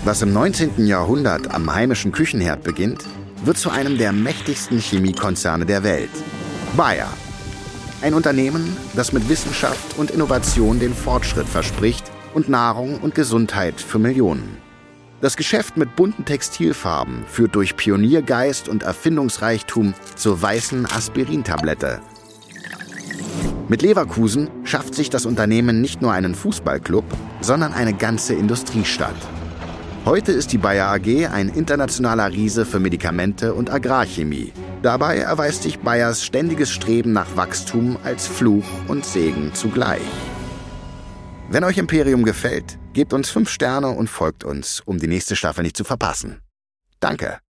Was im 19. Jahrhundert am heimischen Küchenherd beginnt, wird zu einem der mächtigsten Chemiekonzerne der Welt. Bayer. Ein Unternehmen, das mit Wissenschaft und Innovation den Fortschritt verspricht und Nahrung und Gesundheit für Millionen. Das Geschäft mit bunten Textilfarben führt durch Pioniergeist und Erfindungsreichtum zur weißen Aspirintablette. Mit Leverkusen schafft sich das Unternehmen nicht nur einen Fußballclub, sondern eine ganze Industriestadt. Heute ist die Bayer AG ein internationaler Riese für Medikamente und Agrarchemie. Dabei erweist sich Bayers ständiges Streben nach Wachstum als Fluch und Segen zugleich. Wenn euch Imperium gefällt, gebt uns 5 Sterne und folgt uns, um die nächste Staffel nicht zu verpassen. Danke.